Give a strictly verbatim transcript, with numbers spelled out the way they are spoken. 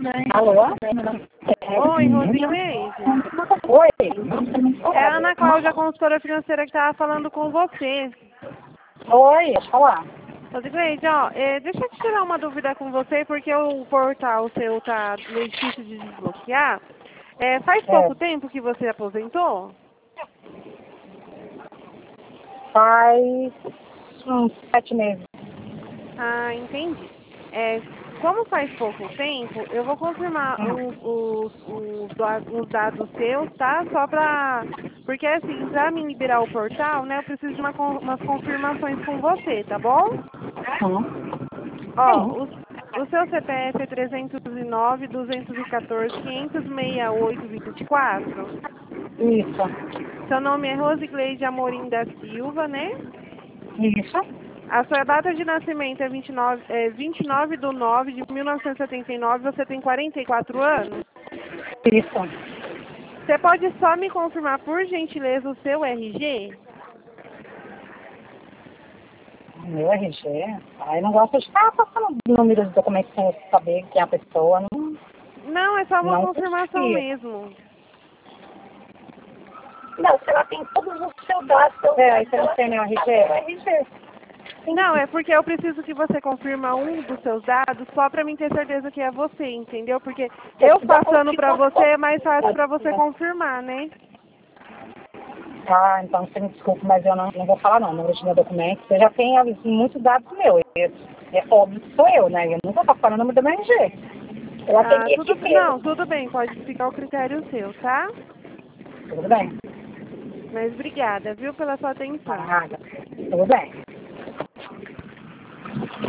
Alô? Oi, Rosileide. Oi. É a Ana Cláudia, consultora financeira, que estava falando com você. Oi, deixa eu falar. Rosileide, ó, é, deixa eu te tirar uma dúvida com você, porque o portal seu tá meio difícil de desbloquear. É, faz É, pouco tempo que você aposentou? faz uns sete meses. Ah, entendi. É, como faz pouco tempo, eu vou confirmar Hum. os, os, os, da- os dados seus, tá? Só pra... Porque, assim, pra mim liberar o portal, né, eu preciso de uma, con- umas confirmações com você, tá bom? Hum. Ó, o, Sim. o seu C P F é trezentos e nove, duzentos e quatorze, quinhentos e sessenta e oito, vinte e quatro. Isso. Seu nome é Rosigleide Amorim da Silva, né? Isso. A sua data de nascimento é vinte e nove, é vinte e nove de nove de mil novecentos e setenta e nove, você tem quarenta e quatro anos? Isso. Você pode só me confirmar, por gentileza, o seu R G? Meu R G. Aí não gosto de ficar passando números de documentos sem eu saber quem é a pessoa. Não, Não, é só uma não confirmação confio. mesmo. Não, se ela tem todos os seus dados. É, aí você não tem meu R G? R G. Não, é porque eu preciso que você confirma um dos seus dados só para mim ter certeza que é você, entendeu? Porque eu passando para você é mais fácil para você confirmar, né? Ah, então você me desculpe, mas eu não, não vou falar não, no número de meu documento. Você já tem assim, muitos dados meus. É, é óbvio que sou eu, né? Eu nunca estou falando o número do meu R G. Eu Ah, atendi tudo aqui bem. mesmo. Não, tudo bem, pode ficar o critério seu, tá? Tudo bem? Mas obrigada, viu, pela sua atenção. Nada. Tudo bem.